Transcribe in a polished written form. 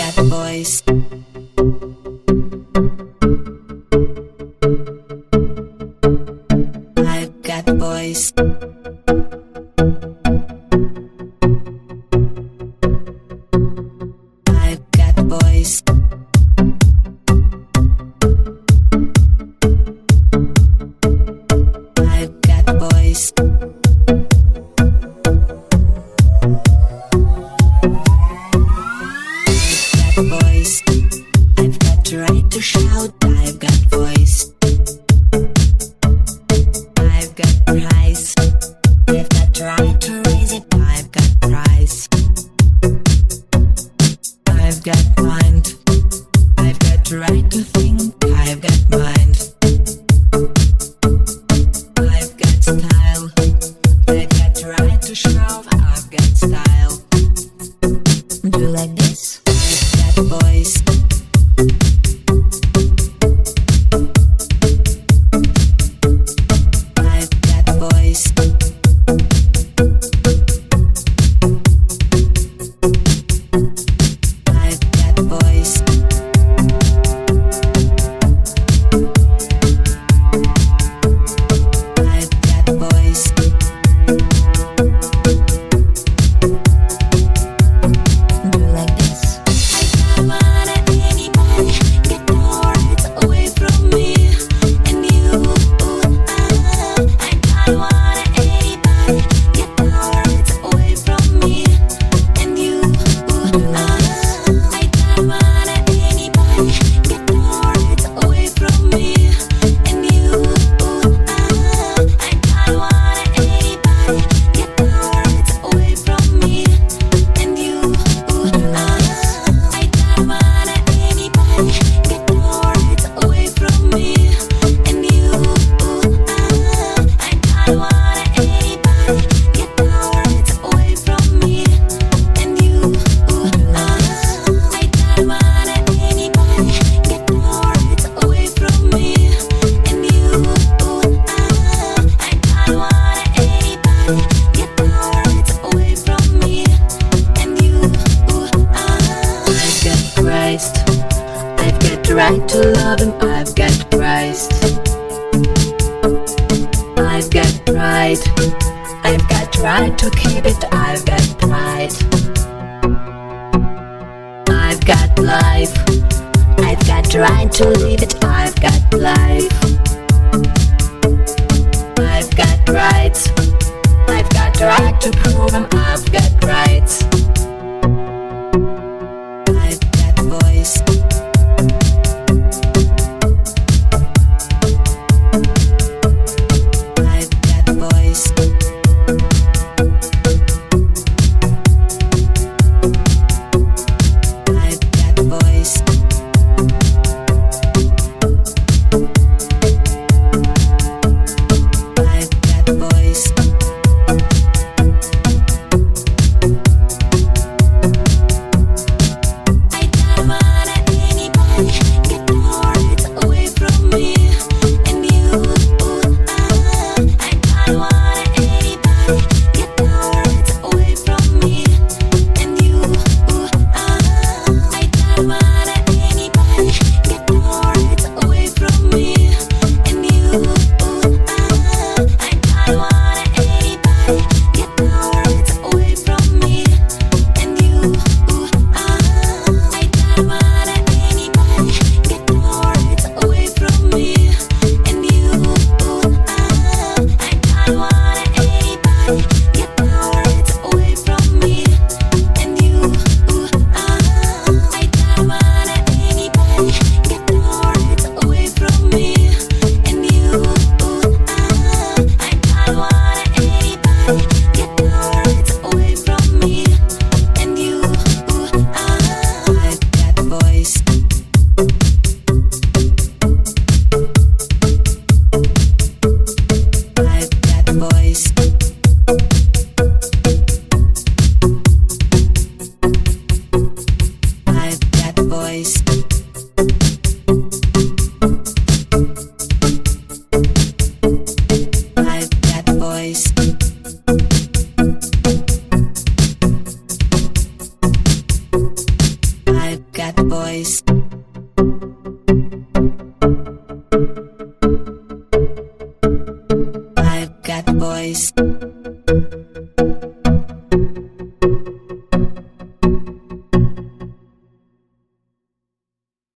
got voice. I've got voice. I've got voice. I've got voice. Voice. I've got the right to shout. I've got voice. I've got price. I've got the right to raise it. I've got price. I've got mind. I've got the right to think. I've got mind. I've got style. I've got the right to show. I've got style. Do you like this? Voice. I've got voice. I've got voice. I've got voice. Do you like this? I've got the right to love him. I've got Christ. I've got pride. I've got the right to keep it. I've got pride. I've got life. I've got the right to live it. I've got life. I've got rights. I've got the right to prove him. I've got rights. I've got voice. I've got voice. I've got voice. I've got voice. voice. I've got the voice.